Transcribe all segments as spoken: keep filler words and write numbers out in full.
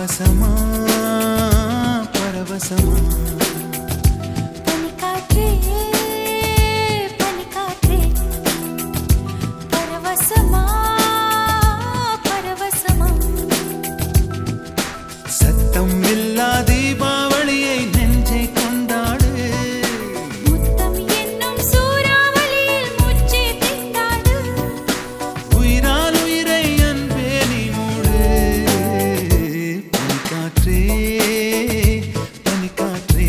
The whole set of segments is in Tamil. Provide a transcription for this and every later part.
பரவசமா பரவசமா பனிக்காற்றே பனிக்காற்றே பரவசமா பரவசமா சத்தம் இல்லா தீபாவளியை நெஞ்சை கொண்டாடு முத்தம் என்னும் சூறாவளியில் மூச்சை திண்டாடு உயிரால் உயிரை அன்பே நீ மூடு பனிக்காற்றே பனிக்காற்றே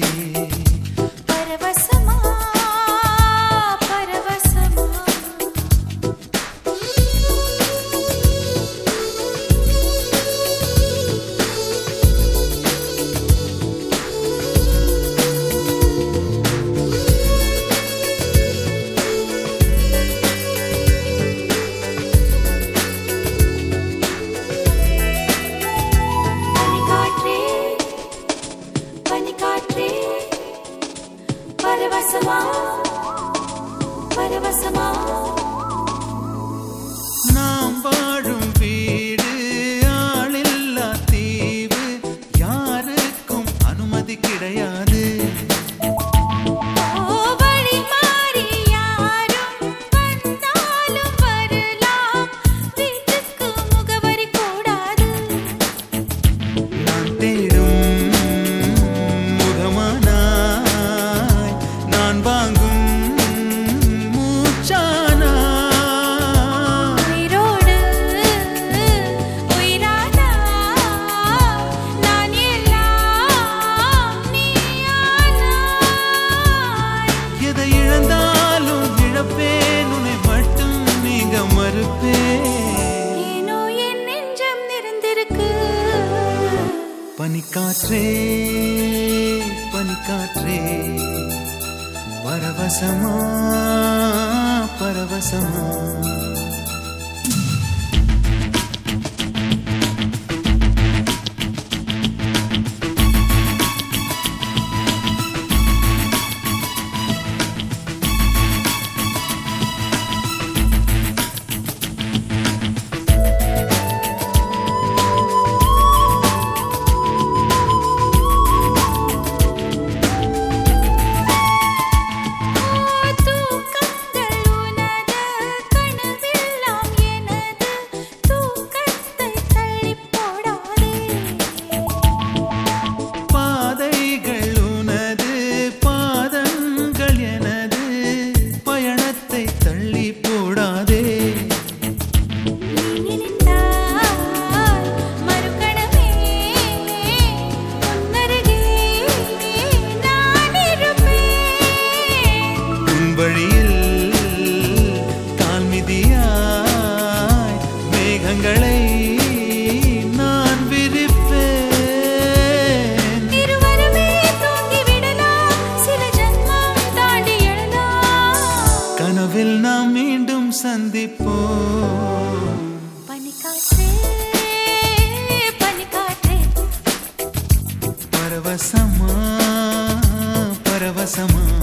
பரவசமா பரவசமா பனிக்காற்றே பனிக்காற்றே பரவசமா பரவசமா நாம் வாழும் வீடு ஆளில்லா தீவு யாருக்கும் அனுமதி கிடையாது ஓ வழி மாறி யாரும் வந்தாலும் வரலாம் வீட்டுக்கு முகவரி கூடாது நான் தேடும் முகமானாய் நான் வாங்கும் மூச்சானாய் உயிரோடு உயிரானா நான் எல்லாம் நீயானாய் எதை இழந்தாலும் இழப்பேன் உன்னை மட்டும் நீங்க மறுப்பேன் ஏனோ என் நெஞ்சம் நிறைந்திருக்கு பனிக்காற்றே பனிக்காற்றே பரவசமா பரவசமா தூக்கங்கள் உனது கனவெல்லாம் எனது தூக்கத்தை தள்ளிப் போடாதே பாதைகள் உனது பாதங்கள் எனது பயணத்தை தள்ளி போடாதே நீ நினைத்தால் மறுகணமே உன்னருகே நான் இருப்பேன் உன் வழியில் கால்மிதியாய் மேகங்களை நான் விரிப்பேன் இருவருமே தூங்கி விடலாம் சில ஜன்மம் தாண்டி எழலாம் கனவில் நாம் மீண்டும் சந்திப்போம் பனிக்காற்றே பனிக்காற்றே பரவசமா பரவசமா